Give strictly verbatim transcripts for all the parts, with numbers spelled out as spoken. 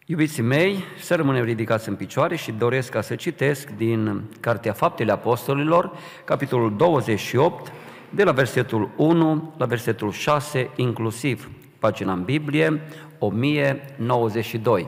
Iubiții mei, să rămânem ridicați în picioare și doresc ca să citesc din Cartea Faptele Apostolilor, capitolul douăzeci și opt, de la versetul unu la versetul șase, inclusiv pagina în Biblie, o mie nouăzeci și doi.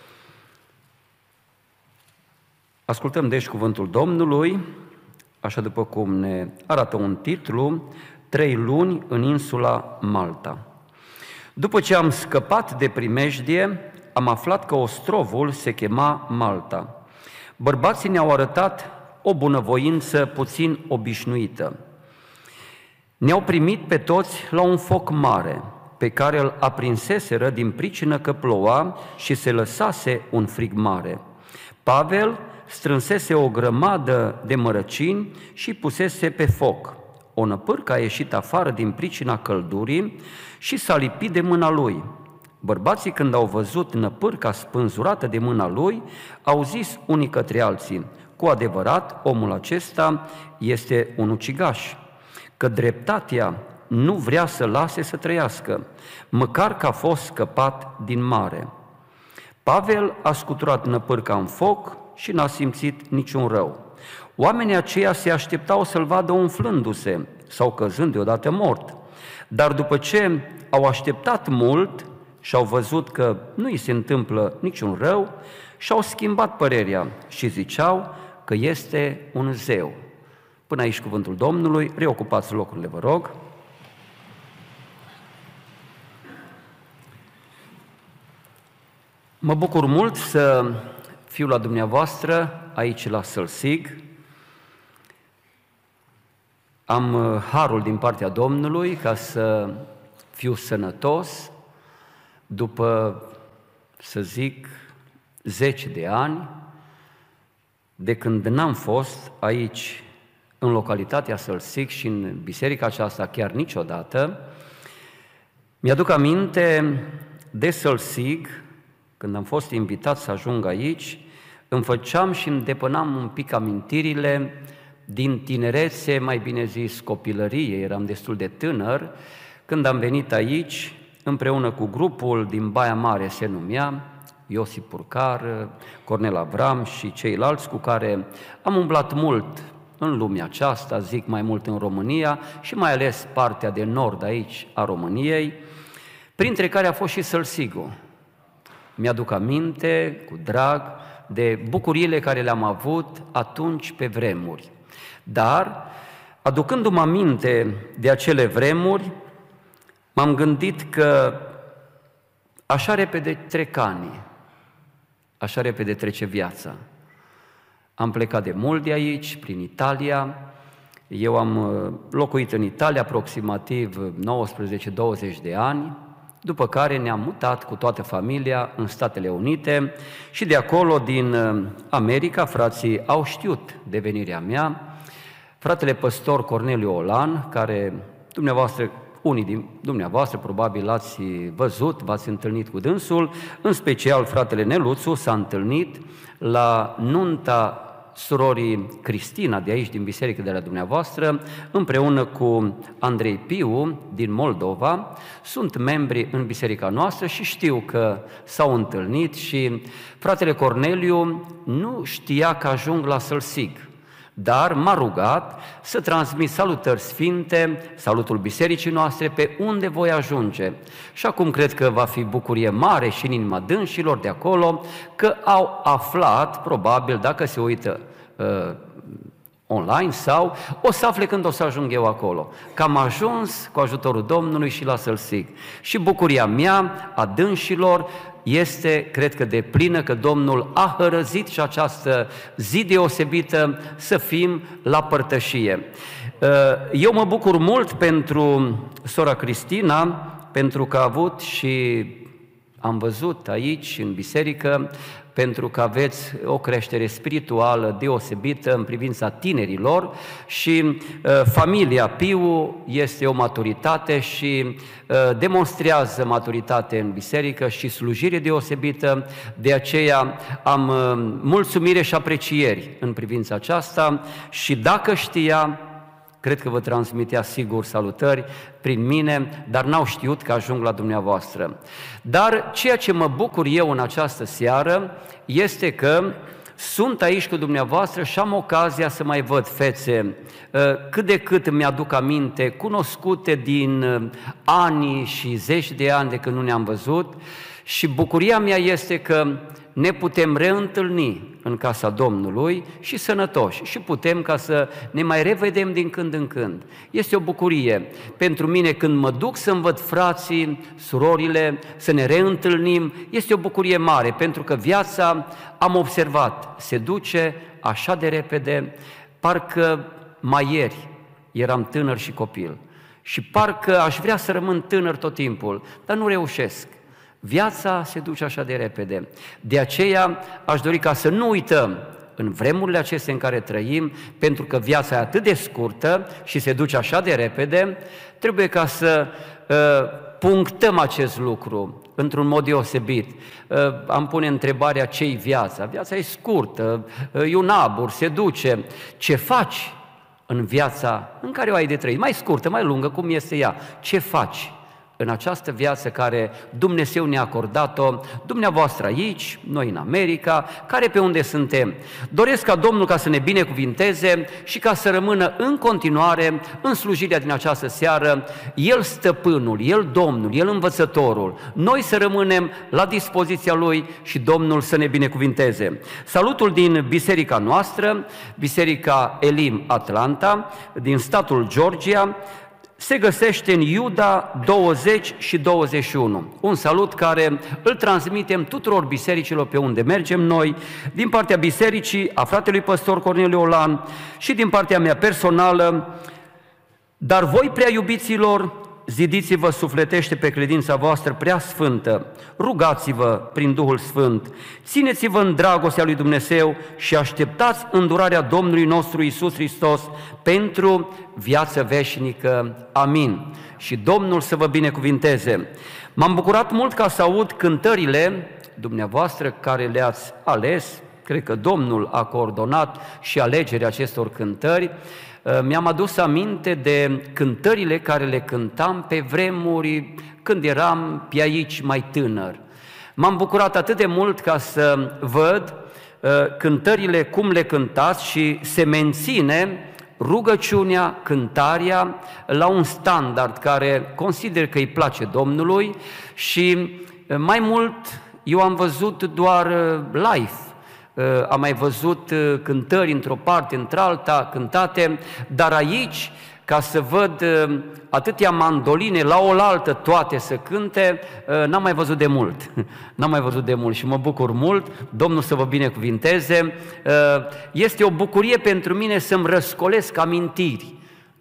Ascultăm deci cuvântul Domnului, așa după cum ne arată un titlu, Trei luni în insula Malta. După ce am scăpat de primejdie, am aflat că ostrovul se chema Malta. Bărbații ne-au arătat o bunăvoință puțin obișnuită. Ne-au primit pe toți la un foc mare, pe care îl aprinseseră din pricină că ploua și se lăsase un frig mare. Pavel strânsese o grămadă de mărăcini și pusese pe foc. O năpârcă a ieșit afară din pricina căldurii și s-a lipit de mâna lui. Bărbații, când au văzut năpârca spânzurată de mâna lui, au zis unii către alții: cu adevărat, omul acesta este un ucigaș, că dreptatea nu vrea să lase să trăiască, măcar că a fost scăpat din mare. Pavel a scuturat năpârca în foc și n-a simțit niciun rău. Oamenii aceia se așteptau să-l vadă umflându-se sau căzând deodată mort, dar după ce au așteptat mult și au văzut că nu îi se întâmplă niciun rău, și-au schimbat părerea și ziceau că este un zeu. Până aici cuvântul Domnului, reocupați locurile, vă rog. Mă bucur mult să fiu la dumneavoastră aici la Sălsig. Am harul din partea Domnului ca să fiu sănătos după, să zic, zeci de ani de când n-am fost aici în localitatea Sălsig și în biserica aceasta chiar niciodată. Mi-aduc aminte de Sălsig, când am fost invitat să ajung aici, îmi făceam și îmi depănam un pic amintirile din tinerețe, mai bine zis copilărie, eram destul de tânăr, când am venit aici, împreună cu grupul din Baia Mare se numea, Iosif Purcar, Cornel Avram și ceilalți cu care am umblat mult în lumea aceasta, zic mai mult în România și mai ales partea de nord aici a României, printre care a fost și Sălsigul. Mi-aduc aminte cu drag de bucuriile care le-am avut atunci pe vremuri. Dar, aducându-mă aminte de acele vremuri, m-am gândit că așa repede trec ani, așa repede trece viața. Am plecat de mult de aici, prin Italia. Eu am locuit în Italia aproximativ nouăsprezece douăzeci de ani, după care ne-am mutat cu toată familia în Statele Unite și de acolo, din America, frații au știut de venirea mea. Fratele păstor Corneliu Olan, care dumneavoastră, unii din dumneavoastră probabil l-ați văzut, v-ați întâlnit cu dânsul, în special fratele Neluțu s-a întâlnit la nunta surorii Cristina de aici, din biserică de la dumneavoastră, împreună cu Andrei Piu din Moldova. Sunt membri în biserica noastră și știu că s-au întâlnit și fratele Corneliu nu știa că ajung la Sălsig, dar m-a rugat să transmit salutări sfinte, salutul bisericii noastre, pe unde voi ajunge. Și acum cred că va fi bucurie mare și în inima dânșilor de acolo, că au aflat, probabil, dacă se uită uh, online sau o să afle când o să ajung eu acolo, că am ajuns cu ajutorul Domnului și la Sălsig. Și bucuria mea, a dânșilor, este, cred că, deplină că Domnul a hărăzit și această zi deosebită să fim la părtășie. Eu mă bucur mult pentru sora Cristina, pentru că a avut și am văzut aici, în biserică, pentru că aveți o creștere spirituală deosebită în privința tinerilor și uh, familia Piu este o maturitate și uh, demonstrează maturitate în biserică și slujire deosebită, de aceea am uh, mulțumire și aprecieri în privința aceasta și dacă știa cred că vă transmitea sigur salutări prin mine, dar n-au știut că ajung la dumneavoastră. Dar ceea ce mă bucur eu în această seară este că sunt aici cu dumneavoastră și am ocazia să mai văd fețe cât de cât îmi aduc aminte, cunoscute din ani și zeci de ani de când nu ne-am văzut, și bucuria mea este că ne putem reîntâlni în casa Domnului și sănătoși și putem ca să ne mai revedem din când în când. Este o bucurie pentru mine când mă duc să-mi văd frații, surorile, să ne reîntâlnim. Este o bucurie mare pentru că viața, am observat, se duce așa de repede, parcă mai ieri eram tânăr și copil și parcă aș vrea să rămân tânăr tot timpul, dar nu reușesc. Viața se duce așa de repede. De aceea aș dori ca să nu uităm în vremurile acestea în care trăim, pentru că viața e atât de scurtă și se duce așa de repede, trebuie ca să uh, punctăm acest lucru într-un mod deosebit. Uh, am pune întrebarea: ce-i viața? Viața e scurtă, uh, e un abur, se duce. Ce faci în viața în care o ai de trăit? Mai scurtă, mai lungă, cum este ea? Ce faci în această viață care Dumnezeu ne-a acordat-o, dumneavoastră aici, noi în America, care pe unde suntem? Doresc ca Domnul ca să ne binecuvinteze și ca să rămână în continuare în slujirea din această seară, El stăpânul, El Domnul, El învățătorul, noi să rămânem la dispoziția Lui și Domnul să ne binecuvinteze. Salutul din biserica noastră, Biserica Elim Atlanta, din statul Georgia, se găsește în Iuda douăzeci și douăzeci și unu. Un salut care îl transmitem tuturor bisericilor pe unde mergem noi, din partea bisericii a fratelui păstor Corneliu Olan și din partea mea personală. Dar voi, prea iubiților, zidiți-vă sufletește pe credința voastră prea sfântă, rugați-vă prin Duhul Sfânt, țineți-vă în dragostea lui Dumnezeu și așteptați îndurarea Domnului nostru Iisus Hristos pentru viață veșnică. Amin. Și Domnul să vă binecuvinteze. M-am bucurat mult ca să aud cântările dumneavoastră care le-ați ales. Cred că Domnul a coordonat și alegerea acestor cântări. Mi-am adus aminte de cântările care le cântam pe vremuri când eram pe aici mai tânăr. M-am bucurat atât de mult ca să văd cântările cum le cântați și se menține rugăciunea, cântarea la un standard care consider că îi place Domnului și mai mult eu am văzut doar live. Am mai văzut cântări într-o parte, într-alta, cântate, dar aici, ca să văd atâtea mandoline la oaltă toate să cânte, n-am mai văzut de mult. N-am mai văzut de mult și mă bucur mult. Domnul să vă binecuvinteze. Este o bucurie pentru mine să-mi răscolesc amintiri.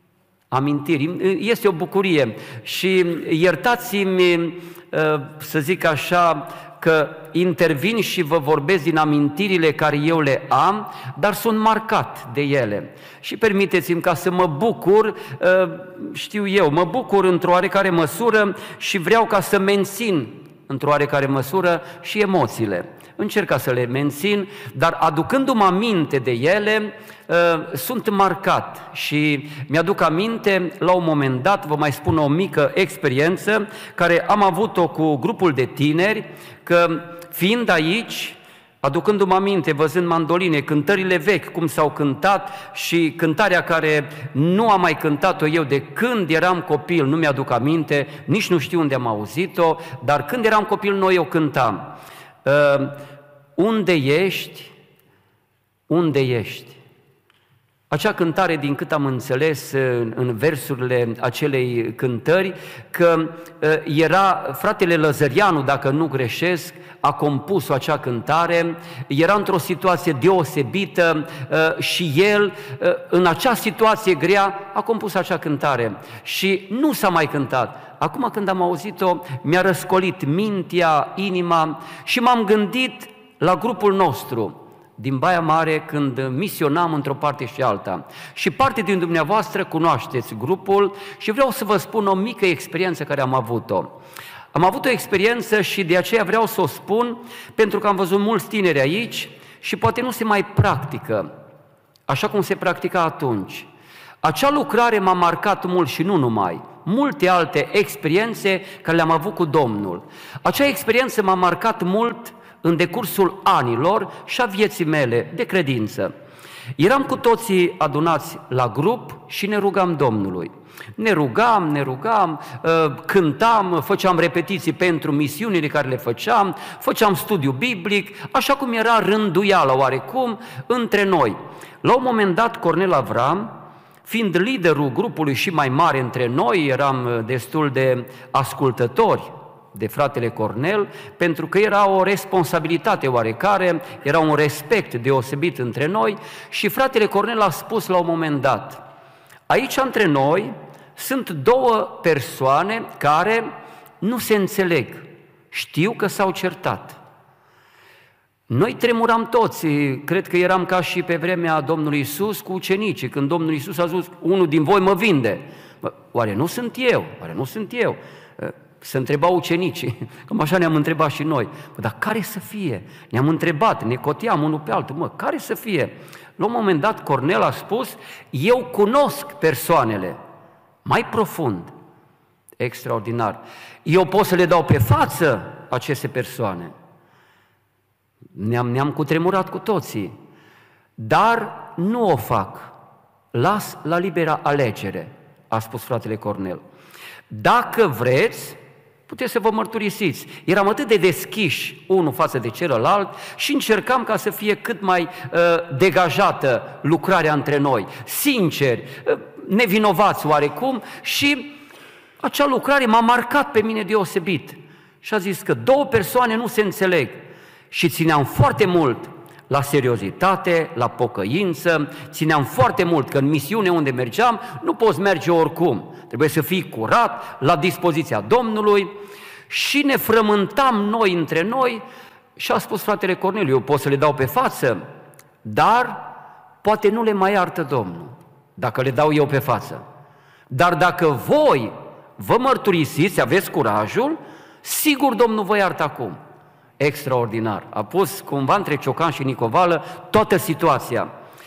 Amintiri. Este o bucurie și iertați-mi, să zic așa, că intervin și vă vorbesc din amintirile care eu le am, dar sunt marcat de ele. Și permiteți-mi ca să mă bucur, știu eu, mă bucur într-o oarecare măsură și vreau ca să mențin într-o oarecare măsură și emoțiile. Încerc ca să le mențin, dar aducându-mă aminte de ele, sunt marcat și mi-aduc aminte, la un moment dat, vă mai spun o mică experiență, care am avut-o cu grupul de tineri, că fiind aici, aducându-mă aminte, văzând mandoline, cântările vechi, cum s-au cântat și cântarea care nu am mai cântat-o eu de când eram copil, nu mi-aduc aminte, nici nu știu unde am auzit-o, dar când eram copil noi o cântam. Uh, unde ești? Unde ești? Acea cântare, din cât am înțeles în, în versurile acelei cântări, că uh, era fratele Lăzărianu, dacă nu greșesc, a compus acea cântare, era într-o situație deosebită uh, și el, uh, în acea situație grea, a compus acea cântare și nu s-a mai cântat. Acum când am auzit-o, mi-a răscolit mintea, inima și m-am gândit la grupul nostru din Baia Mare când misionam într-o parte și alta. Și parte din dumneavoastră cunoașteți grupul și vreau să vă spun o mică experiență care am avut-o. Am avut o experiență și de aceea vreau să o spun, pentru că am văzut mulți tineri aici și poate nu se mai practică așa cum se practica atunci. Acea lucrare m-a marcat mult și nu numai, multe alte experiențe care le-am avut cu Domnul. Acea experiență m-a marcat mult în decursul anilor și a vieții mele de credință. Eram cu toții adunați la grup și ne rugam Domnului. Ne rugam, ne rugam, cântam, făceam repetiții pentru misiunile care le făceam, făceam studiu biblic, așa cum era rânduiala oarecum între noi. La un moment dat, Cornel Avram, fiind liderul grupului și mai mare între noi, eram destul de ascultători de fratele Cornel, pentru că era o responsabilitate oarecare, era un respect deosebit între noi și fratele Cornel a spus la un moment dat: aici între noi sunt două persoane care nu se înțeleg, știu că s-au certat. Noi tremuram toți, cred că eram ca și pe vremea Domnului Iisus cu ucenicii, când Domnul Iisus a zis: unul din voi mă vinde. Bă, oare nu sunt eu? Oare nu sunt eu? Se întrebau ucenicii, cam așa ne-am întrebat și noi. Bă, dar care să fie? Ne-am întrebat, ne coteam unul pe altul. Mă, care să fie? La un moment dat Cornel a spus: eu cunosc persoanele mai profund. Extraordinar. Eu pot să le dau pe față aceste persoane. Ne-am, ne-am cutremurat cu toții. Dar nu o fac. Las la libera alegere, a spus fratele Cornel. Dacă vreți, puteți să vă mărturisiți. Eram atât de deschiși unul față de celălalt și încercam ca să fie cât mai uh, degajată lucrarea între noi, sinceri, uh, nevinovați oarecum, și acea lucrare m-a marcat pe mine deosebit. Și a zis că două persoane nu se înțeleg și țineam foarte mult la seriozitate, la pocăință, țineam foarte mult că în misiune unde mergeam nu poți merge oricum, trebuie să fii curat, la dispoziția Domnului, și ne frământam noi între noi. Și a spus fratele Corneliu: eu pot să le dau pe față, dar poate nu le mai iartă Domnul dacă le dau eu pe față. Dar dacă voi vă mărturisiți, aveți curajul, sigur Domnul vă iartă acum. Extraordinar. A pus cumva între Ciocan și Nicovală toată situația.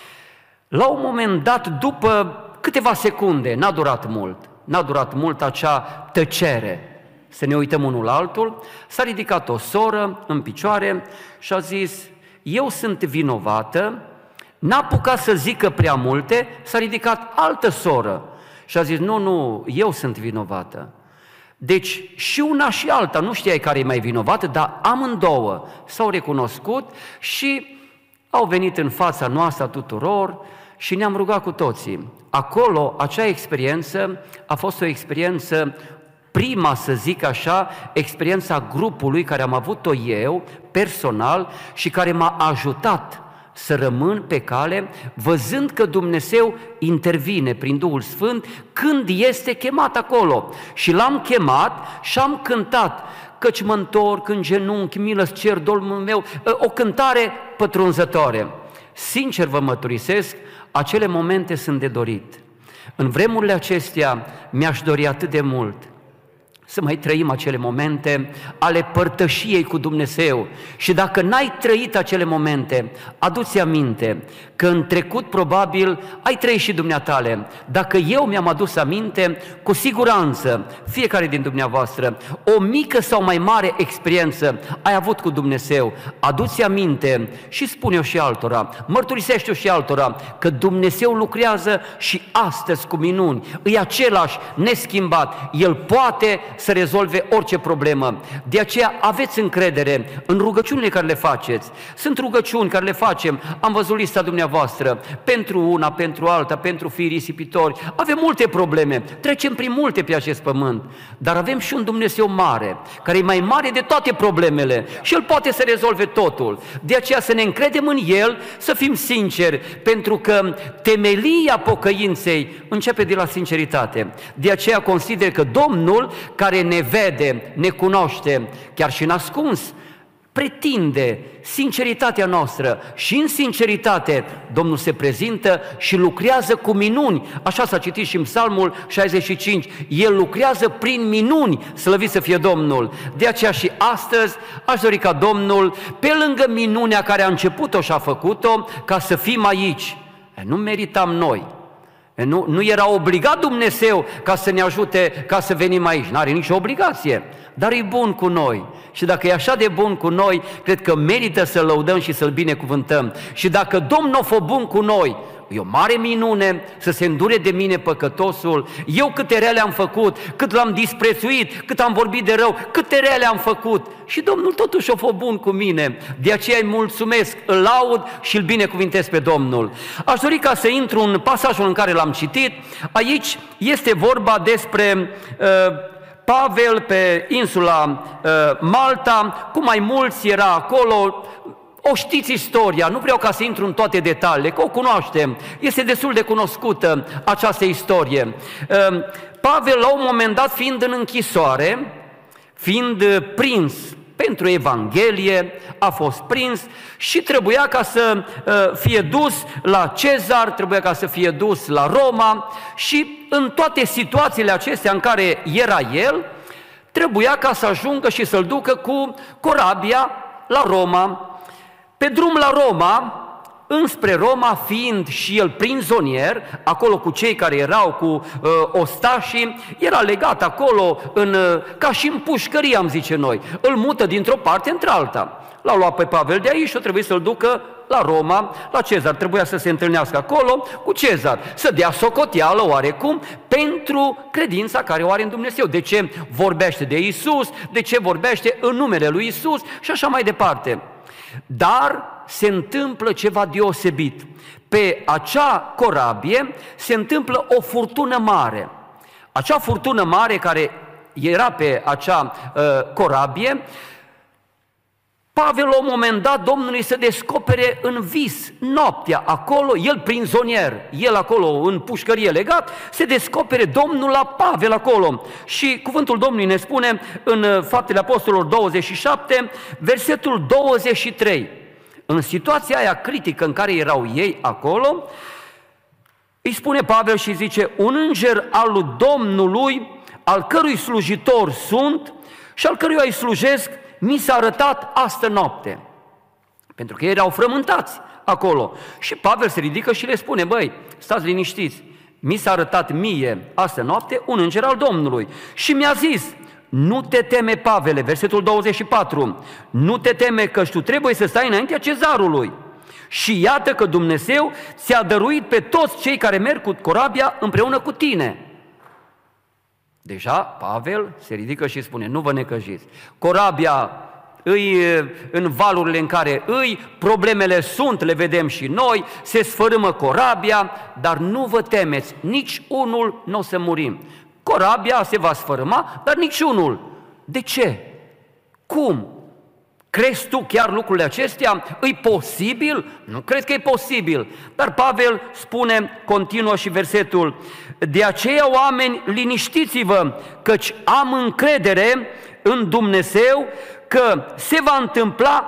La un moment dat, după câteva secunde, n-a durat mult, n-a durat mult acea tăcere, să ne uităm unul la altul, s-a ridicat o soră în picioare și a zis: eu sunt vinovată. N-a apucat să zică prea multe, s-a ridicat altă soră și a zis: nu, nu, eu sunt vinovată. Deci și una și alta, nu știai care e mai vinovată, dar amândouă s-au recunoscut și au venit în fața noastră tuturor și ne-am rugat cu toții. Acolo, acea experiență a fost o experiență, prima, să zic așa, experiența grupului care am avut-o eu, personal, și care m-a ajutat să rămân pe cale, văzând că Dumnezeu intervine prin Duhul Sfânt când este chemat acolo. Și l-am chemat și am cântat: căci mă întorc în genunchi, milă-ți cer Domnul meu, o cântare pătrunzătoare. Sincer vă mărturisesc, acele momente sunt de dorit. În vremurile acestea mi-aș dori atât de mult să mai trăim acele momente ale părtășiei cu Dumnezeu. Și dacă n-ai trăit acele momente, adu-ți aminte că în trecut probabil ai trăit și dumneatale. Dacă eu mi-am adus aminte, cu siguranță fiecare din dumneavoastră o mică sau mai mare experiență ai avut cu Dumnezeu. Adu-ți aminte și spune-o și altora, mărturisește-o și altora că Dumnezeu lucrează și astăzi cu minuni. E același, neschimbat. El poate să rezolve orice problemă. De aceea aveți încredere în rugăciunile care le faceți. Sunt rugăciuni care le facem, am văzut lista dumneavoastră, pentru una, pentru alta, pentru fii risipitori. Avem multe probleme, trecem prin multe pe acest pământ, dar avem și un Dumnezeu mare, care e mai mare de toate problemele și El poate să rezolve totul. De aceea să ne încredem în El, să fim sinceri, pentru că temelia pocăinței începe de la sinceritate. De aceea consider că Domnul, care ne vede, ne cunoaște, chiar și în ascuns, pretinde sinceritatea noastră și în sinceritate Domnul se prezintă și lucrează cu minuni. Așa s-a citit și în Psalmul șaizeci și cinci. El lucrează prin minuni, slăvit să fie Domnul. De aceea și astăzi aș dori ca Domnul, pe lângă minunea care a început-o și a făcut-o, ca să fim aici. Nu meritam noi, Nu, nu era obligat Dumnezeu ca să ne ajute, ca să venim aici. N-are nicio obligație, dar e bun cu noi. Și dacă e așa de bun cu noi, cred că merită să-L lăudăm și să-L binecuvântăm. Și dacă Domnul a fost bun cu noi, e o mare minune să se îndure de mine păcătosul. Eu câte rele am făcut, cât l-am disprețuit, cât am vorbit de rău, câte rele am făcut. Și Domnul totuși a fost bun cu mine. De aceea îi mulțumesc, îl laud și îl binecuvintez pe Domnul. Aș dori ca să intru în pasajul în care l-am citit. Aici este vorba despre uh, Pavel pe insula uh, Malta, cu mai mulți era acolo. O știți istoria, nu vreau ca să intru în toate detaliile, că o cunoaștem, este destul de cunoscută această istorie. Pavel, la un moment dat, fiind în închisoare, fiind prins pentru Evanghelie, a fost prins și trebuia ca să fie dus la Cezar, trebuia ca să fie dus la Roma și în toate situațiile acestea în care era el, trebuia ca să ajungă și să-l ducă cu corabia la Roma. Pe drum la Roma, înspre Roma, fiind și el prizonier, acolo cu cei care erau cu uh, ostașii, era legat acolo în, uh, ca și în pușcărie, am zice noi. Îl mută dintr-o parte într-alta. L-au luat pe Pavel de aici și o trebuie să-l ducă la Roma, la Cezar. Trebuia să se întâlnească acolo cu Cezar, să dea socoteală oarecum pentru credința care o are în Dumnezeu. De ce vorbește de Iisus, de ce vorbește în numele lui Iisus și așa mai departe. Dar se întâmplă ceva deosebit. Pe acea corabie se întâmplă o furtună mare. Acea furtună mare care era pe acea uh, corabie, Pavel la un moment dat Domnului se descopere în vis, noaptea, acolo, el prizonier, el acolo în pușcărie legat, se descopere Domnul la Pavel acolo. Și cuvântul Domnului ne spune în Faptele Apostolilor douăzeci și șapte, versetul douăzeci și trei. În situația aia critică în care erau ei acolo, îi spune Pavel și zice, un înger al lui Domnului, al cărui slujitor sunt și al căruia îi slujesc, mi s-a arătat astă noapte. Pentru că ei erau frământați acolo. Și Pavel se ridică și le spune, băi, stați liniștiți, mi s-a arătat mie astă noapte un înger al Domnului. Și mi-a zis, nu te teme, Pavele, versetul douăzeci și patru, nu te teme că tu trebuie să stai înaintea cezarului. Și iată că Dumnezeu ți-a dăruit pe toți cei care merg cu corabia împreună cu tine. Deja Pavel se ridică și spune, nu vă necăjiți, corabia îi în valurile în care îi, problemele sunt, le vedem și noi, se sfărâmă corabia, dar nu vă temeți, nici unul nu o să murim. Corabia se va sfărâma, dar nici unul. De ce? Cum? Crezi tu chiar lucrurile acestea? E posibil? Nu cred că e posibil. Dar Pavel spune, continuă și versetul, de aceea, oameni, liniștiți-vă, căci am încredere în Dumnezeu că se va întâmpla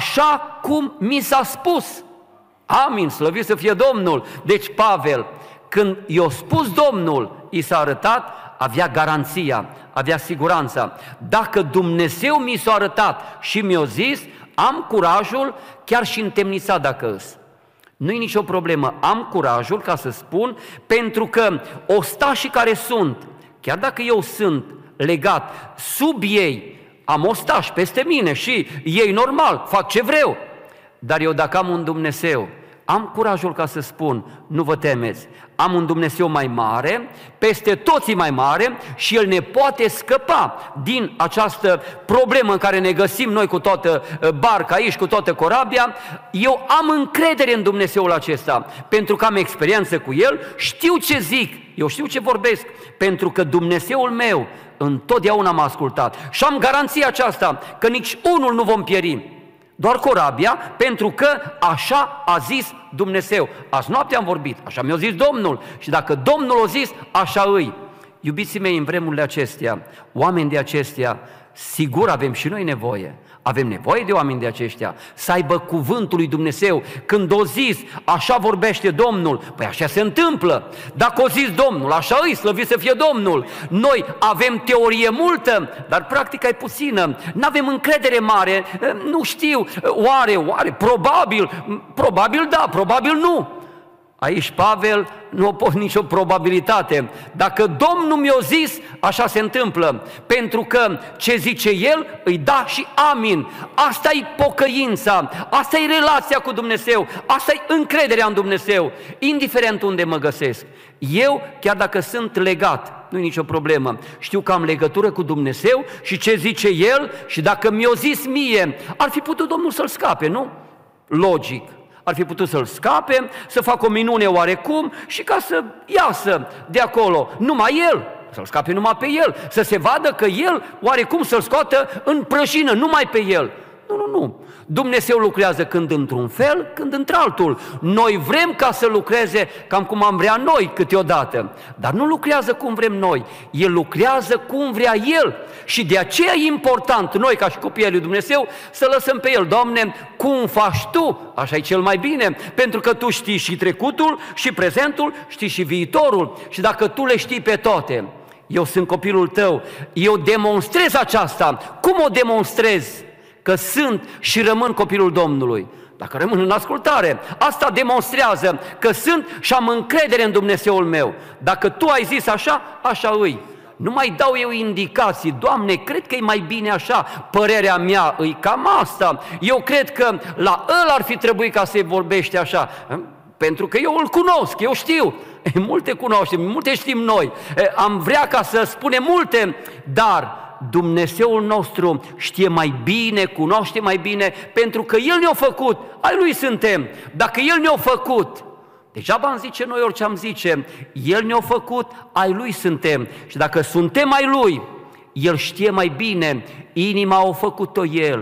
așa cum mi s-a spus. Amin, slăvit să fie Domnul. Deci Pavel, când i-a spus Domnul, i s-a arătat, avea garanția, avea siguranța. Dacă Dumnezeu mi s-a arătat și mi-a zis, am curajul, chiar și întemnițat dacă îs. Nu-i nicio problemă, am curajul ca să spun, pentru că ostașii care sunt, chiar dacă eu sunt legat sub ei, am ostași peste mine și ei normal, fac ce vreau, dar eu dacă am un Dumnezeu, am curajul ca să spun, nu vă temeți, am un Dumnezeu mai mare, peste toții mai mare și El ne poate scăpa din această problemă în care ne găsim noi cu toată barca aici, cu toată corabia. Eu am încredere în Dumnezeul acesta, pentru că am experiență cu El, știu ce zic, eu știu ce vorbesc, pentru că Dumnezeul meu întotdeauna m-a ascultat și am garanția aceasta că nici unul nu vom pieri. Doar corabia, pentru că așa a zis Dumnezeu. Azi noapte am vorbit, așa mi-a zis Domnul și dacă Domnul a zis, așa îi. Iubiții mei, în vremurile acestea, oameni de acestea, sigur avem și noi nevoie. Avem nevoie de oameni de aceștia, să aibă cuvântul lui Dumnezeu. Când o zis, așa vorbește Domnul, păi așa se întâmplă. Dacă o zis Domnul, așa îi, slăvit să fie Domnul. Noi avem teorie multă, dar practica e puțină. N-avem încredere mare, nu știu, oare, oare, probabil, probabil da, probabil nu. Aici Pavel nu a pus nicio probabilitate. Dacă Domnul mi-a zis, așa se întâmplă. Pentru că ce zice El, îi da și amin. Asta e pocăința, asta e relația cu Dumnezeu, asta e încrederea în Dumnezeu, indiferent unde mă găsesc. Eu, chiar dacă sunt legat, nu e nicio problemă, știu că am legătură cu Dumnezeu și ce zice El și dacă mi-o zis mie, ar fi putut Domnul să-l scape, nu? Logic. Ar fi putut să-l scape, să facă o minune oarecum și ca să iasă de acolo numai el, să-l scape numai pe el, să se vadă că el oarecum să-l scoată în prăjină numai pe el. Nu, nu, nu. Dumnezeu lucrează când într-un fel, când într-altul. Noi vrem ca să lucreze cam cum am vrea noi câteodată, dar nu lucrează cum vrem noi. El lucrează cum vrea El și de aceea e important noi ca și copiii lui Dumnezeu să lăsăm pe El. Doamne, cum faci Tu? Așa e cel mai bine, pentru că Tu știi și trecutul, și prezentul, știi și viitorul și dacă Tu le știi pe toate, eu sunt copilul Tău, eu demonstrez aceasta. Cum o demonstrez? Că sunt și rămân copilul Domnului. Dacă rămân în ascultare, asta demonstrează că sunt și am încredere în Dumnezeul meu. Dacă Tu ai zis așa, așa îi. Nu mai dau eu indicații, Doamne, cred că e mai bine așa, părerea mea îi cam asta. Eu cred că la ăla ar fi trebuit ca să-i vorbește așa, pentru că eu îl cunosc, eu știu. E, multe cunoaștem, multe știm noi. E, am vrea ca să spunem multe, dar Dumnezeul nostru știe mai bine, cunoaște mai bine, pentru că El ne-a făcut, ai Lui suntem. Dacă El ne-a făcut, degeaba am zice noi orice am zice, El ne-a făcut, ai Lui suntem. Și dacă suntem ai Lui, El știe mai bine, inima a făcut-o El.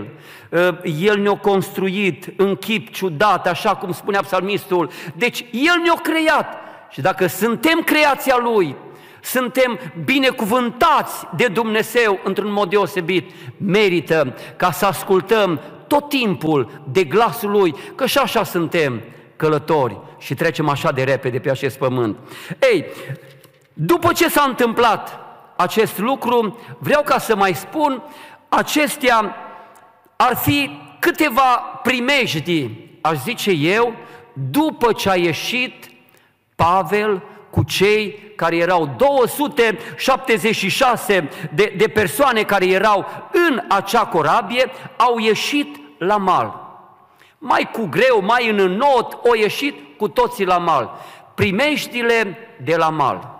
El ne-a construit în chip ciudat, așa cum spunea psalmistul. Deci El ne-a creat și dacă suntem creația Lui, suntem binecuvântați de Dumnezeu într-un mod deosebit, merită ca să ascultăm tot timpul de glasul Lui, că și așa suntem călători și trecem așa de repede pe acest pământ. Ei, după ce s-a întâmplat acest lucru, vreau ca să mai spun, acestea ar fi câteva primejdii, aș zice eu, după ce a ieșit Pavel cu cei care erau două sute șaptezeci și șase de, de persoane care erau în acea corabie, au ieșit la mal. Mai cu greu, mai în înot, au ieșit cu toții la mal. Primejdile de la mal.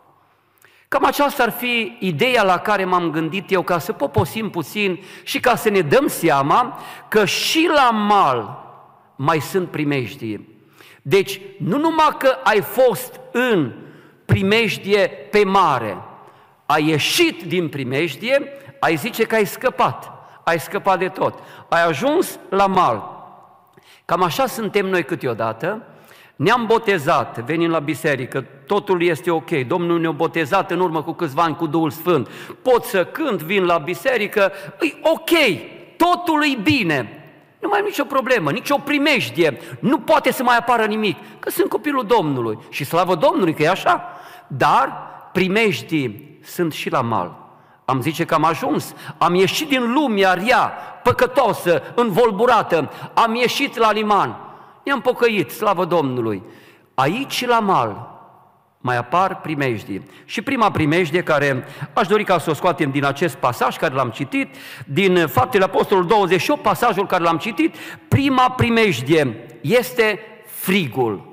Cam aceasta ar fi ideea la care m-am gândit eu, ca să poposim puțin și ca să ne dăm seama că și la mal mai sunt primejdii. Deci, nu numai că ai fost în primejdie pe mare, ai ieșit din primejdie, ai zice că ai scăpat, ai scăpat de tot, ai ajuns la mal. Cam așa suntem noi câteodată, ne-am botezat, venim la biserică, totul este ok, Domnul ne-a botezat în urmă cu câțiva ani cu Duhul Sfânt, pot să cânt, vin la biserică, e ok, totul e bine. Nu mai am nicio problemă, nicio primejdie, nu poate să mai apară nimic, că sunt copilul Domnului și slavă Domnului că e așa, dar primejdii sunt și la mal. Am zice că am ajuns, am ieșit din lumea rea, păcătosă, învolburată, am ieșit la liman, ne-am pocăit, slavă Domnului. Aici la mal mai apar primejdii. Și prima primejdie care aș dori ca să o scoatem din acest pasaj care l-am citit, din Faptele Apostolului douăzeci și opt, pasajul care l-am citit, prima primejdie este frigul.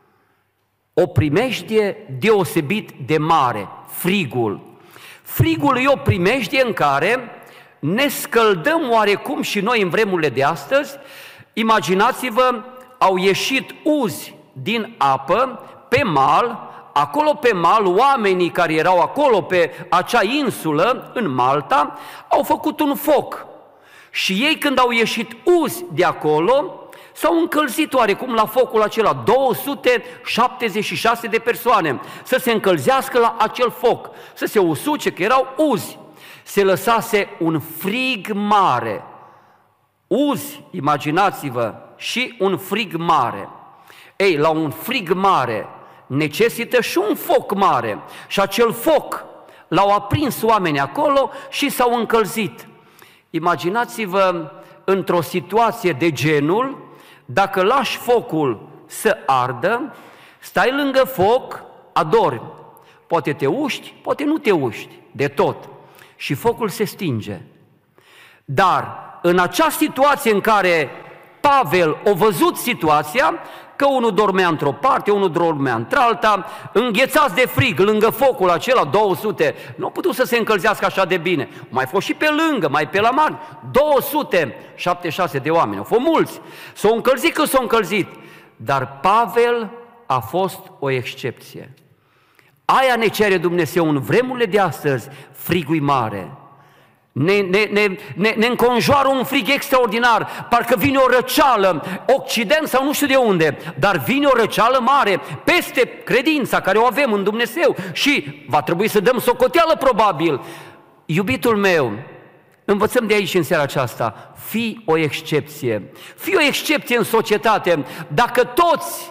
O primejdie deosebit de mare, frigul. Frigul e o primejdie în care ne scăldăm oarecum și noi în vremurile de astăzi. Imaginați-vă, au ieșit uzi din apă pe mal. Acolo pe mal, oamenii care erau acolo pe acea insulă, în Malta, au făcut un foc. Și ei când au ieșit uzi de acolo, s-au încălzit oarecum la focul acela, două sute șaptezeci și șase de persoane, să se încălzească la acel foc, să se usuce, că erau uzi. Se lăsase un frig mare. Uzi, imaginați-vă, și un frig mare. Ei, la un frig mare necesită și un foc mare. Și acel foc l-au aprins oamenii acolo și s-au încălzit. Imaginați-vă într-o situație de genul, dacă lași focul să ardă, Stai lângă foc, adormi. Poate te uști, poate nu te uști, de tot. Și focul se stinge. Dar în acea situație în care Pavel a văzut situația, că unul dormea într-o parte, unul dormea într-alta, înghețați de frig lângă focul acela, două sute, nu au putut să se încălzească așa de bine. Mai fost și pe lângă, mai pe la mare, două sute șaptezeci și șase de oameni, au fost mulți. S-au încălzit că s-au încălzit, dar Pavel a fost o excepție. Aia ne cere Dumnezeu în vremurile de astăzi, frigul mare. Ne, ne, ne, ne, ne înconjoară un frig extraordinar, parcă vine o răceală, Occident sau nu știu de unde, dar vine o răceală mare peste credința care o avem în Dumnezeu și va trebui să dăm socoteală probabil. Iubitul meu, învățăm de aici în seara aceasta, fii o excepție, fii o excepție în societate. Dacă toți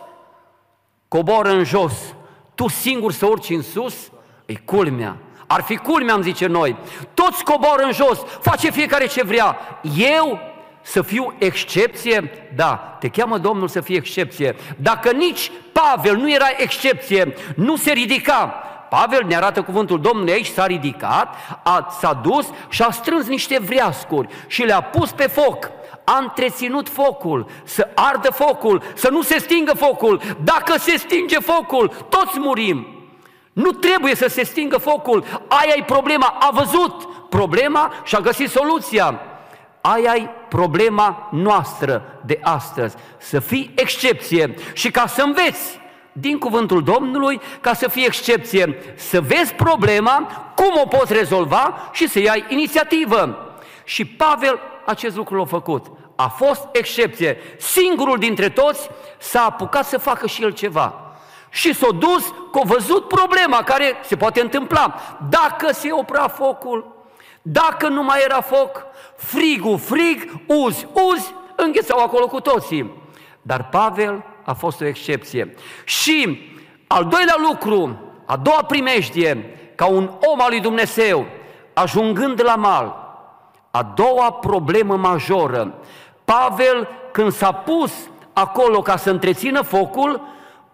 coboră în jos, tu singur să urci în sus, e culmea. Ar fi culmea, am zice noi. Toți coboră în jos, face fiecare ce vrea. Eu să fiu excepție? Da, te cheamă Domnul să fii excepție. Dacă nici Pavel nu era excepție, nu se ridica. Pavel, ne arată cuvântul Domnului aici, s-a ridicat, a, s-a dus și a strâns niște vreascuri și le-a pus pe foc. A întreținut focul, să ardă focul, să nu se stingă focul. Dacă se stinge focul, toți murim. Nu trebuie să se stingă focul, aia e problema, a văzut problema și a găsit soluția. Aia e problema noastră de astăzi, să fii excepție și ca să înveți din cuvântul Domnului, ca să fii excepție, să vezi problema, cum o poți rezolva și să iei inițiativă. Și Pavel acest lucru l-a făcut, a fost excepție, singurul dintre toți s-a apucat să facă și el ceva. Și s-a dus că a văzut problema care se poate întâmpla. Dacă se oprea focul, dacă nu mai era foc, frigul, frig, uzi, uzi, înghețau acolo cu toții. Dar Pavel a fost o excepție. Și al doilea lucru, a doua primejdie, ca un om al lui Dumnezeu, ajungând la mal, a doua problemă majoră, Pavel, când s-a pus acolo ca să întrețină focul,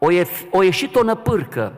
o ieșit o năpârcă.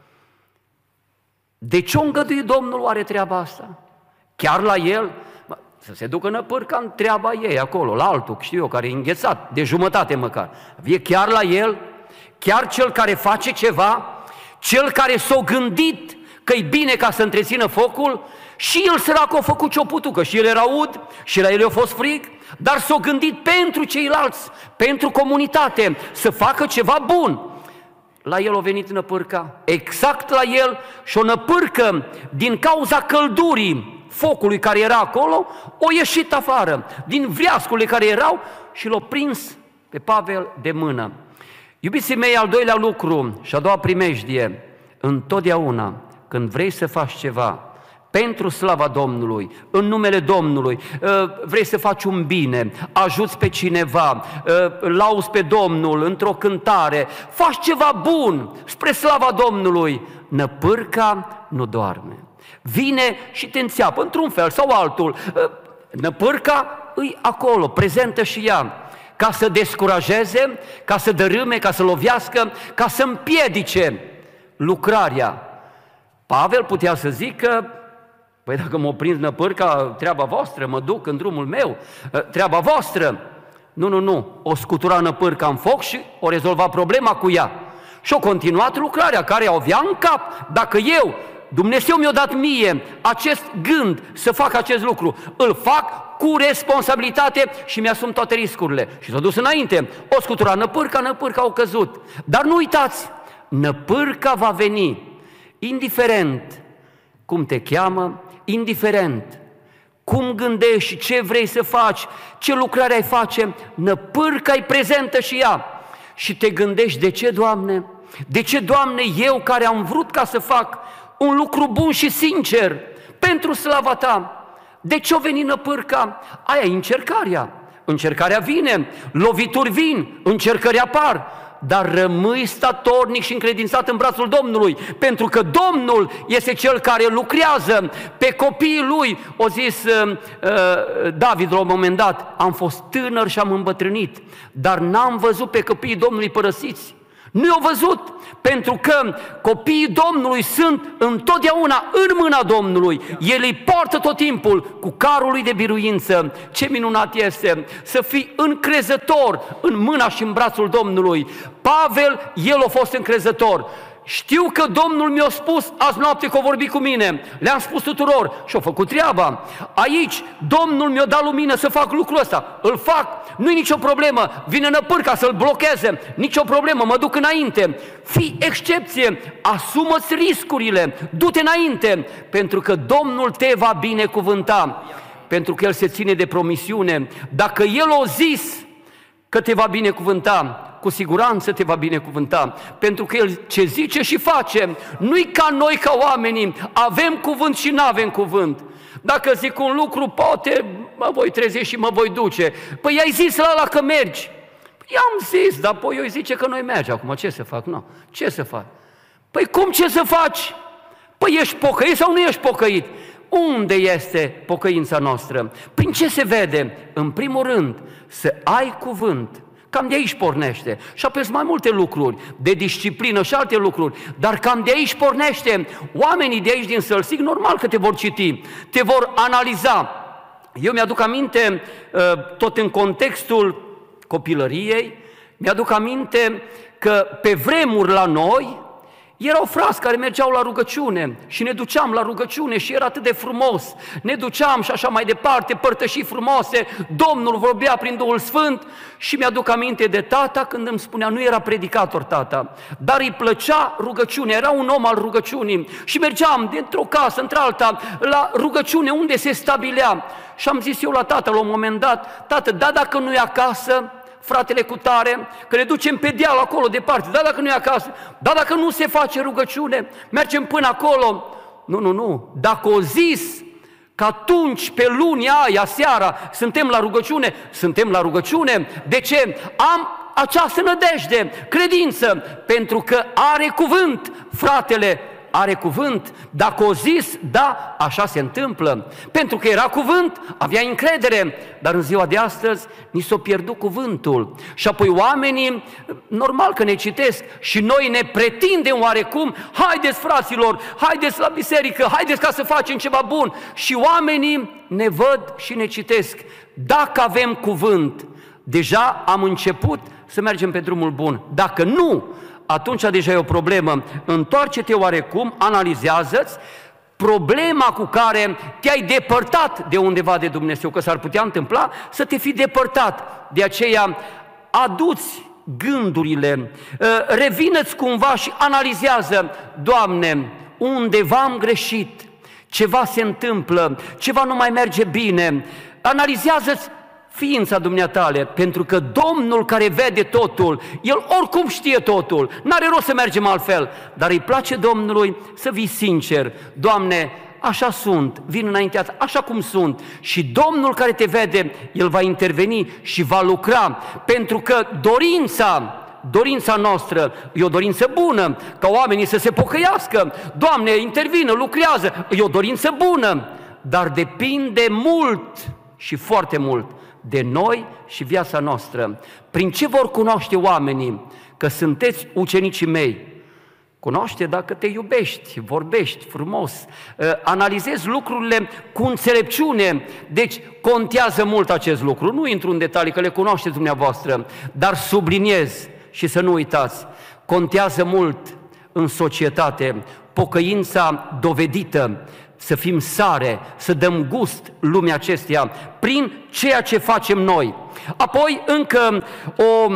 De ce o îngăduit Domnul oare treaba asta? Chiar la el? Să se ducă năpârca în treaba ei acolo, la altul, știu eu, care e înghețat, de jumătate măcar. E chiar la el? Chiar cel care face ceva? Cel care s-a gândit că e bine ca să întrețină focul? Și el sărac a făcut ce-o putut, că și el era ud, și la el a fost frig, dar s-a gândit pentru ceilalți, pentru comunitate, să facă ceva bun. La el a venit năpârca, exact la el, și o năpârcă din cauza căldurii focului care era acolo, o ieșit afară, din vreascurile care erau și l-a prins pe Pavel de mână. Iubiții mei, al doilea lucru și a doua primejdie, întotdeauna când vrei să faci ceva pentru slava Domnului, în numele Domnului, vrei să faci un bine, ajuți pe cineva, lauzi pe Domnul într-o cântare, faci ceva bun spre slava Domnului, năpârca nu doarme. Vine și te înțeapă într-un fel sau altul. Năpârca îi acolo, prezentă și ea, ca să descurajeze, ca să dărâme, ca să lovească, ca să împiedice lucrarea. Pavel putea să zică: păi dacă m-o prins năpârca, treaba voastră, mă duc în drumul meu, treaba voastră. Nu, nu, nu, o scutura năpârca în foc și o rezolva problema cu ea. Și-o continuat lucrarea care o avea în cap. Dacă eu, Dumnezeu mi-a dat mie acest gând să fac acest lucru, îl fac cu responsabilitate și mi-asum toate riscurile. Și s-a dus înainte, o scutura năpârca, năpârca au căzut. Dar nu uitați, năpârca va veni, indiferent cum te cheamă, indiferent cum gândești și ce vrei să faci, ce lucrare ai face, năpârca-i prezentă și ea. Și te gândești: de ce, Doamne? De ce, Doamne, eu care am vrut ca să fac un lucru bun și sincer pentru slava Ta, de ce o veni năpârca? Aia e încercarea. Încercarea vine, lovituri vin, încercări apar, dar rămâi statornic și încredințat în brațul Domnului, pentru că Domnul este Cel care lucrează pe copiii Lui. O zis uh, uh, David la un moment dat: am fost tânăr și am îmbătrânit, dar n-am văzut pe copiii Domnului părăsiți. Nu i-au văzut, pentru că copiii Domnului sunt întotdeauna în mâna Domnului. El îi poartă tot timpul cu carul lui de biruință. Ce minunat este să fii încrezător în mâna și în brațul Domnului. Pavel, el a fost încrezător. Știu că Domnul mi-a spus azi noapte că a vorbit cu mine. Le-am spus tuturor și-a făcut treaba. Aici Domnul mi-a dat lumină să fac lucrul ăsta. Îl fac, nu-i nicio problemă. Vine năpâr ca să-l blocheze, nicio problemă, mă duc înainte. Fii excepție, asumă-ți riscurile, du-te înainte, pentru că Domnul te va binecuvânta. Pentru că El se ține de promisiune. Dacă El a zis că te va binecuvânta, cu siguranță te va binecuvânta, pentru că El ce zice și face, nu-i ca noi, ca oamenii, avem cuvânt și nu avem cuvânt. Dacă zic un lucru, poate mă voi trezi și mă voi duce. Păi i-ai zis la ăla că mergi. I-am zis, dar apoi eu îi zice că noi mergi. Acum ce să fac? Nu. Ce să fac? Păi cum ce să faci? Păi ești pocăit sau nu ești pocăit? Unde este pocăința noastră? Prin ce se vede? În primul rând, să ai cuvânt. Cam de aici pornește. Și apoi sunt mai multe lucruri, de disciplină și alte lucruri, dar cam de aici pornește. Oamenii de aici din Sălsic, normal că te vor citi, te vor analiza. Eu mi-aduc aminte, tot în contextul copilăriei, mi-aduc aminte că pe vremuri la noi erau frați care mergeau la rugăciune și ne duceam la rugăciune și era atât de frumos. Ne duceam și așa mai departe, părtășii frumoase, Domnul vorbea prin Duhul Sfânt și mi-aduc aminte de tata când îmi spunea, nu era predicator tata, dar îi plăcea rugăciunea, era un om al rugăciunii și mergeam dintr-o casă într-alta la rugăciune unde se stabilea. Și am zis eu la tata la un moment dat, tată, da dacă nu e acasă, fratele cu tare, că ne ducem pe deal acolo departe, da dacă nu e acasă, da dacă nu se face rugăciune, mergem până acolo. Nu, nu, nu, dacă o zis că atunci pe lunia aia, seara, suntem la rugăciune, suntem la rugăciune. De ce? Am această nădejde, credință, pentru că are cuvânt, fratele are cuvânt, dacă o zis, da, așa se întâmplă. Pentru că era cuvânt, avea încredere, dar în ziua de astăzi ni s-a pierdut cuvântul. Și apoi oamenii, normal că ne citesc și noi ne pretindem oarecum, haideți fraților, haideți la biserică, haideți ca să facem ceva bun. Și oamenii ne văd și ne citesc. Dacă avem cuvânt, deja am început să mergem pe drumul bun. Dacă nu, atunci deja e o problemă. Întoarce-te oarecum, analizează-ți problema cu care te-ai depărtat de undeva de Dumnezeu, că s-ar putea întâmpla să te fi depărtat. De aceea adu-ți gândurile, revină-ți cumva și analizează, Doamne, undeva am greșit, ceva se întâmplă, ceva nu mai merge bine, analizează-ți ființa dumneatale, pentru că Domnul care vede totul, El oricum știe totul, n-are rost să mergem altfel, dar îi place Domnului să vii sincer, Doamne, așa sunt, vin înaintea Ta, așa cum sunt, și Domnul care te vede, El va interveni și va lucra, pentru că dorința, dorința noastră e o dorință bună, ca oamenii să se pocăiască, Doamne, intervină, lucrează, e o dorință bună, dar depinde mult și foarte mult de noi și viața noastră. Prin ce vor cunoaște oamenii că sunteți ucenicii mei? Cunoaște dacă te iubești, vorbești frumos, analizezi lucrurile cu înțelepciune. Deci contează mult acest lucru. Nu intru în detalii, că le cunoașteți dumneavoastră, dar subliniez și să nu uitați, contează mult în societate pocăința dovedită, să fim sare, să dăm gust lumii acesteia prin ceea ce facem noi. Apoi încă, o,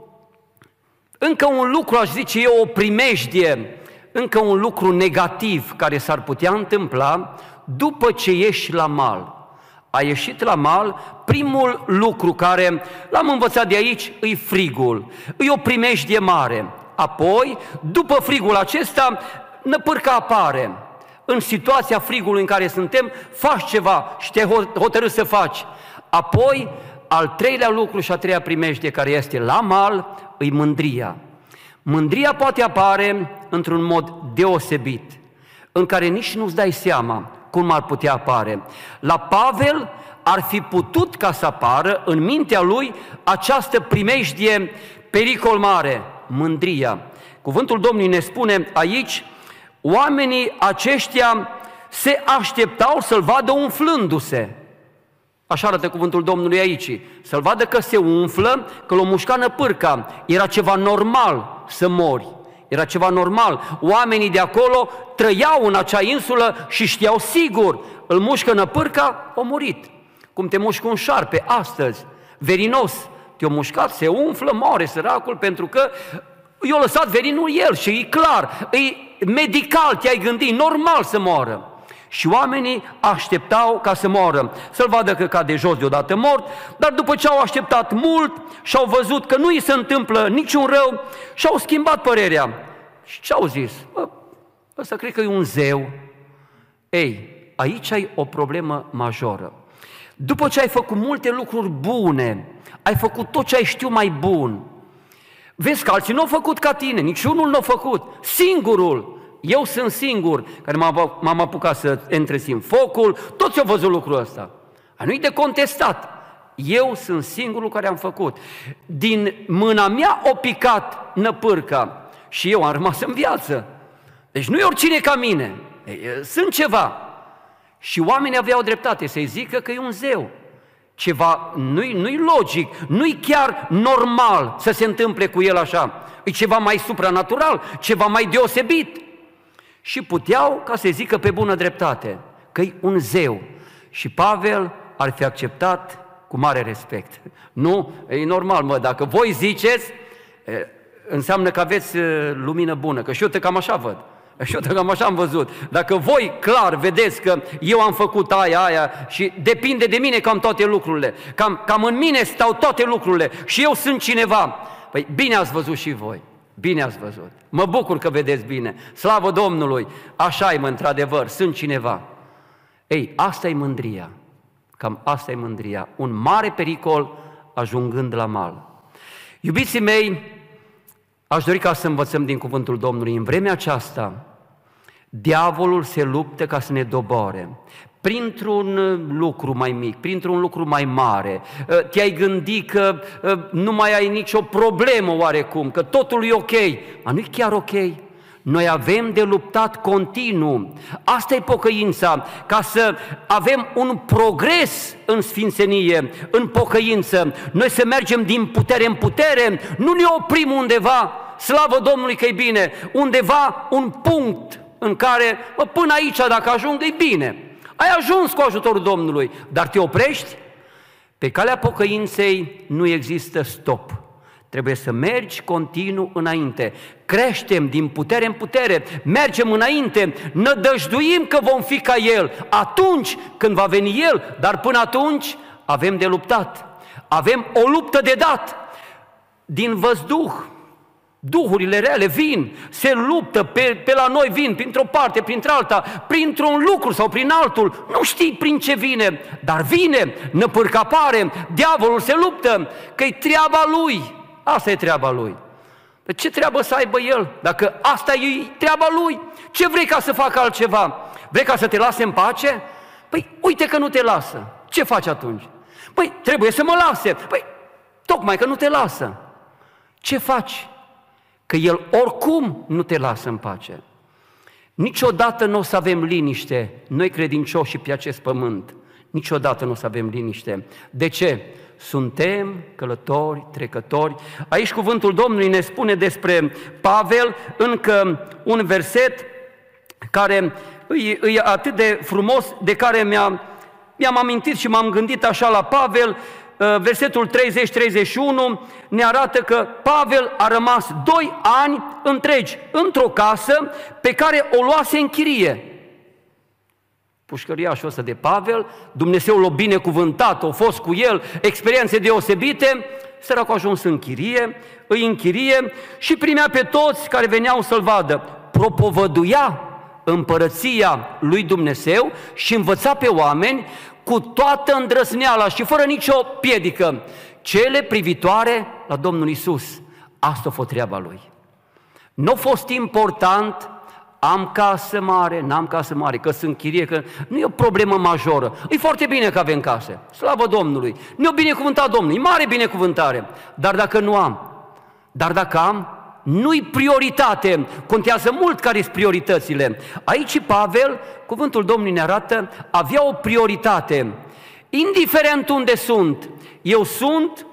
încă un lucru, aș zice eu, o primejdie, încă un lucru negativ care s-ar putea întâmpla după ce ieși la mal. A ieșit la mal, primul lucru care l-am învățat de aici e frigul, e o primejdie mare. Apoi, după frigul acesta, năpârca apare. În situația frigului în care suntem, faci ceva și te hotărâți să faci. Apoi, al treilea lucru și a treia primejdie care este la mal, îi mândria. Mândria poate apare într-un mod deosebit, în care nici nu-ți dai seama cum ar putea apare. La Pavel ar fi putut ca să apară în mintea lui această primejdie, pericol mare, mândria. Cuvântul Domnului ne spune aici, oamenii aceștia se așteptau să-l vadă umflându-se. Așa arată cuvântul Domnului aici. Să-l vadă că se umflă, că l-o mușca năpârca. Era ceva normal să mori. Era ceva normal. Oamenii de acolo trăiau în acea insulă și știau sigur, îl mușcă năpârca, a murit. Cum te mușcă un șarpe astăzi, verinos, te-a mușcat, se umflă, moare săracul, pentru că i-a lăsat verinul el și e clar, e medical, te-ai gândit, normal să moară. Și oamenii așteptau ca să moară, să-l vadă că cade jos deodată mort, dar după ce au așteptat mult și au văzut că nu îi se întâmplă niciun rău, și-au schimbat părerea. Și ce-au zis? Bă, ăsta cred că e un zeu. Ei, aici ai o problemă majoră. După ce ai făcut multe lucruri bune, ai făcut tot ce ai știut mai bun, vezi că alții nu au făcut ca tine, niciunul nu a făcut, singurul. Eu sunt singur care m-am apucat să întrețin focul, toți au văzut lucrul ăsta. Nu-i de contestat. Eu sunt singurul care am făcut. Din mâna mea o picat năpârca și eu am rămas în viață. Deci nu e oricine ca mine. Sunt ceva. Și oamenii aveau dreptate să-i zică că e un zeu. Ceva nu-i, nu-i logic, nu-i chiar normal să se întâmple cu el așa. E ceva mai supranatural, ceva mai deosebit. Și puteau ca să zică pe bună dreptate că e un zeu. Și Pavel ar fi acceptat cu mare respect. Nu? E normal, mă, dacă voi ziceți, înseamnă că aveți lumină bună, că și eu te cam așa văd. Și eu te cam așa am văzut. Dacă voi clar vedeți că eu am făcut aia, aia și depinde de mine cam toate lucrurile, cam, cam în mine stau toate lucrurile și eu sunt cineva, păi bine ați văzut și voi. Bine ați văzut. Mă bucur că vedeți bine. Slavă Domnului! Așa e, mă, într-adevăr, sunt cineva. Ei, asta e mândria. Cam asta e mândria. Un mare pericol ajungând la mal. Iubiții mei, aș dori ca să învățăm din cuvântul Domnului. În vremea aceasta, diavolul se luptă ca să ne doboare. Printr-un lucru mai mic, printr-un lucru mai mare, te-ai gândit că nu mai ai nicio problemă oarecum, că totul e ok. Dar nu-i chiar ok. Noi avem de luptat continuu. Asta e pocăința, ca să avem un progres în sfințenie, în pocăință. Noi să mergem din putere în putere, nu ne oprim undeva, slavă Domnului că e bine, undeva un punct în care, bă, până aici dacă ajung, e bine. Ai ajuns cu ajutorul Domnului, dar te oprești? Pe calea pocăinței nu există stop. Trebuie să mergi continuu înainte. Creștem din putere în putere, mergem înainte, nădăjduim că vom fi ca El atunci când va veni El, dar până atunci avem de luptat. Avem o luptă de dat. Din văzduh, duhurile rele vin, se luptă pe, pe la noi, vin printr-o parte, printr-alta, printr-un lucru sau prin altul, nu știi prin ce vine, dar vine, năpârcă apare, diavolul se luptă, că-i treaba lui, asta e treaba lui. Dar ce treabă să aibă el, dacă asta e treaba lui? Ce vrei ca să facă altceva? Vrei ca să te lase în pace? Păi uite că nu te lasă, ce faci atunci? Păi trebuie să mă lase, păi tocmai că nu te lasă, ce faci? Că El oricum nu te lasă în pace. Niciodată nu o să avem liniște, noi credincioși pe acest pământ. Niciodată nu o să avem liniște. De ce? Suntem călători, trecători. Aici cuvântul Domnului ne spune despre Pavel încă un verset care e atât de frumos, de care mi-a, mi-am amintit și m-am gândit așa la Pavel. Versetul treizeci treizeci și unu ne arată că Pavel a rămas doi ani întregi într-o casă pe care o luase în chirie. Pușcăriașul ăsta de Pavel, Dumnezeu l-a binecuvântat, a fost cu el, experiențe deosebite, săracul a ajuns în chirie, îi închirie și primea pe toți care veneau să-l vadă. Propovăduia împărăția lui Dumnezeu și învăța pe oameni cu toată îndrăzneala și fără nicio piedică, cele privitoare la Domnul Iisus. Asta a fost treaba lui. Nu a fost important, am casă mare, n-am casă mare, că sunt chirie, că nu e o problemă majoră. E foarte bine că avem case, slavă Domnului, ne-o binecuvântat Domnul, e mare binecuvântare, dar dacă nu am, dar dacă am, nu-i prioritate, contează mult care sunt prioritățile. Aici Pavel, cuvântul Domnului ne arată, avea o prioritate. Indiferent unde sunt, eu sunt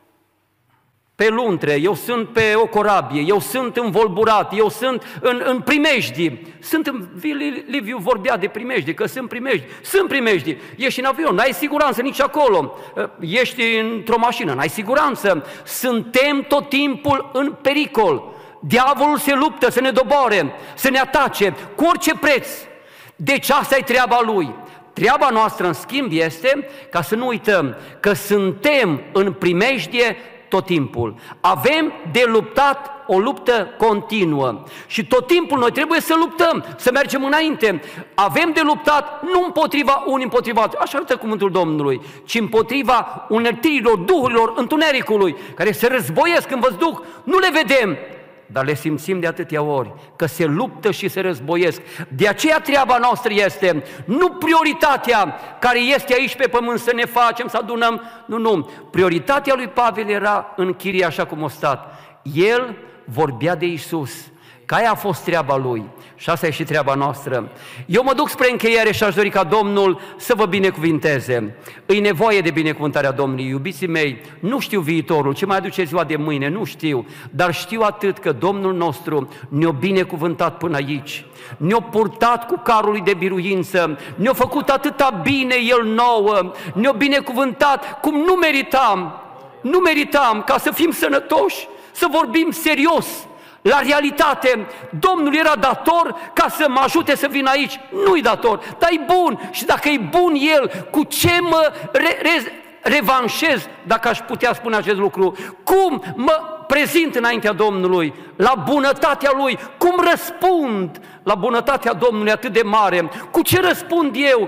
pe luntre, eu sunt pe o corabie, eu sunt învolburat, eu sunt în, în primejdii. Sunt în, Liviu vorbea de primejdii, că sunt primejdii. Sunt primejdii. Ești în avion, n-ai siguranță nici acolo. Ești într-o mașină, n-ai siguranță. Suntem tot timpul în pericol. Diavolul se luptă să ne doboare, să ne atace, cu orice preț. Deci asta e treaba lui. Treaba noastră, în schimb, este ca să nu uităm că suntem în primejdie tot timpul. Avem de luptat o luptă continuă și tot timpul noi trebuie să luptăm, să mergem înainte. Avem de luptat nu împotriva unii împotriva alții, așa arătă cuvântul Domnului, ci împotriva uneltirilor, duhurilor, întunericului, care se războiesc în văzduh. Nu le vedem, dar le simțim de atâtea ori, că se luptă și se războiesc. De aceea treaba noastră este, nu prioritatea care este aici pe pământ să ne facem, să adunăm, nu, nu. Prioritatea lui Pavel era în chirie așa cum a stat. El vorbea de Iisus, că aia a fost treaba lui și asta e și treaba noastră. Eu mă duc spre încheiere și aș dori ca Domnul să vă binecuvinteze. Îi nevoie de binecuvântarea Domnului, iubiții mei, nu știu viitorul, ce mai aduce ziua de mâine, nu știu, dar știu atât că Domnul nostru ne-a binecuvântat până aici, ne-a purtat cu carul lui de biruință, ne-a făcut atâta bine El nouă, ne-a binecuvântat cum nu meritam, nu meritam ca să fim sănătoși, să vorbim serios. La realitate, Domnul era dator ca să mă ajute să vin aici. Nu-i dator, dar e bun. Și dacă e bun El, cu ce mă re- re- revanșez, dacă aș putea spune acest lucru? Cum mă prezint înaintea Domnului? La bunătatea Lui. Cum răspund la bunătatea Domnului atât de mare? Cu ce răspund eu?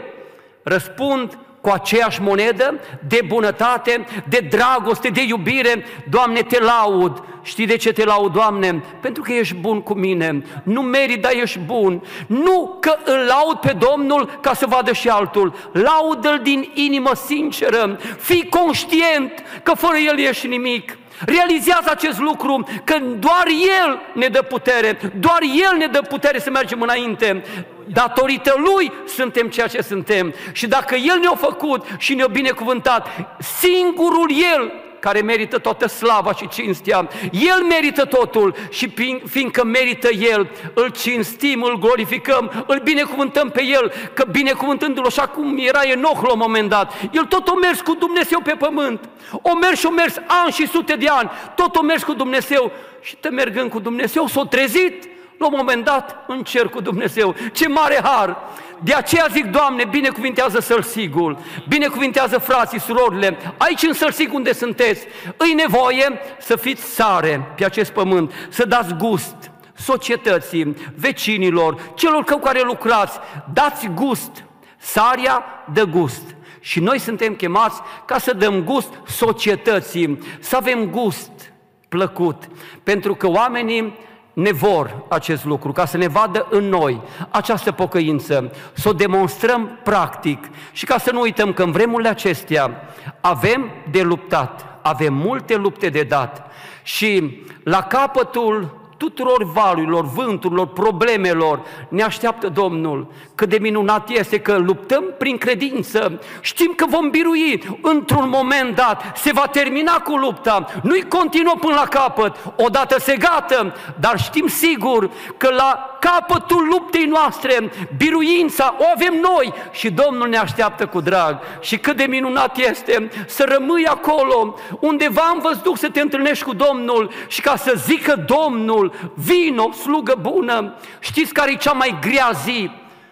Răspund cu aceeași monedă de bunătate, de dragoste, de iubire. Doamne, Te laud. Știi de ce Te laud, Doamne? Pentru că ești bun cu mine. Nu merit, dar ești bun. Nu că îl laud pe Domnul ca să vadă și altul. Laudă-L din inimă sinceră. Fii conștient că fără El ești nimic. Realizează acest lucru, că doar El ne dă putere, doar El ne dă putere să mergem înainte. Datorită Lui suntem ceea ce suntem. Și dacă El ne-a făcut și ne-a binecuvântat, singurul El care merită toată slava și cinstea, El merită totul și fiindcă merită El, îl cinstim, îl glorificăm, îl binecuvântăm pe El, că binecuvântându-L așa cum era Enoch la un moment dat, El tot o mers cu Dumnezeu pe pământ, o mers și o mers ani și sute de ani, tot o mers cu Dumnezeu și te mergând cu Dumnezeu s-o trezit la un moment dat în cer cu Dumnezeu. Ce mare har! De aceea zic, Doamne, binecuvintează Sălsigul, binecuvintează frații, surorile, aici în Sălsig unde sunteți, îi nevoie să fiți sare pe acest pământ, să dați gust societății, vecinilor, celor cu care lucrați, dați gust, sarea dă gust. Și noi suntem chemați ca să dăm gust societății, să avem gust plăcut, pentru că oamenii ne vor acest lucru, ca să ne vadă în noi această pocăință, să o demonstrăm practic și ca să nu uităm că în vremurile acestea avem de luptat, avem multe lupte de dat și la capătul tuturor valurilor, vânturilor, problemelor, ne așteaptă Domnul. Cât de minunat este că luptăm prin credință, știm că vom birui într-un moment dat, se va termina cu lupta, nu-i continuă până la capăt, odată se gata, dar știm sigur că la capătul luptei noastre, biruința o avem noi și Domnul ne așteaptă cu drag. Și cât de minunat este să rămâi acolo, undeva în văzduh să te întâlnești cu Domnul și ca să zică Domnul, vino, slugă bună. Știți care e cea mai grea zi?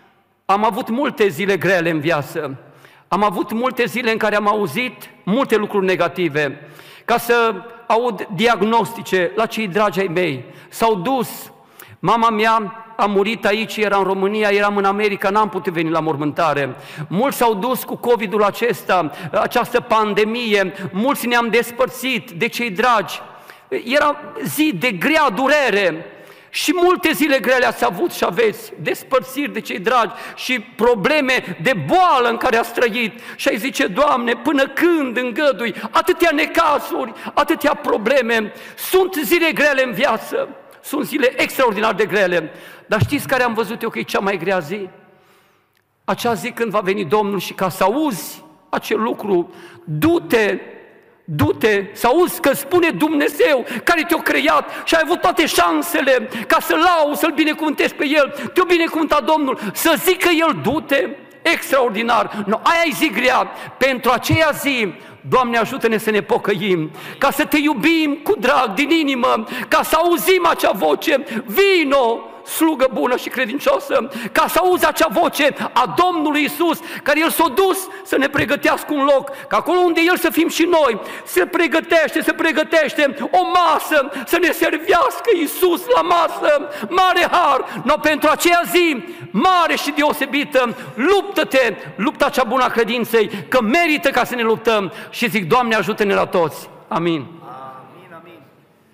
Am avut multe zile grele în viață. Am avut multe zile în care am auzit multe lucruri negative. Ca să aud diagnostice la cei dragi ai mei. S-au dus. Mama mea a murit aici, era în România, eram în America, n-am putut veni la mormântare. Mulți s-au dus cu covidul acesta, această pandemie. Mulți ne-am despărțit de cei dragi. Era zi de grea durere și multe zile grele ați avut și aveți, despărțiri de cei dragi și probleme de boală în care ați trăit și ai zice, Doamne, până când îngădui atâtea necazuri, atâtea probleme, sunt zile grele în viață. sunt zile extraordinar de grele, dar știți care am văzut eu că e cea mai grea zi? Acea zi când va veni Domnul și ca să auzi acel lucru, du-te, du-te, să auzi că spune Dumnezeu care te-a creat și ai avut toate șansele ca să-L lauzi, să-L binecuvântezi pe El, te-a binecuvântat Domnul, să zică El, du-te, extraordinar. No, aia e zi grea. Pentru aceea zi, Doamne, ajută-ne să ne pocăim, ca să te iubim cu drag, din inimă, ca să auzim acea voce, vino, slugă bună și credincioasă, ca să auzi acea voce a Domnului Iisus, care El s-a dus să ne pregătească un loc, că acolo unde El să fim și noi, se pregătește, se pregătește o masă, să ne servească Iisus la masă, mare har. No, pentru aceea zi mare și deosebită, luptă-te, lupta cea bună a credinței, că merită ca să ne luptăm și zic, Doamne, ajută-ne la toți. Amin.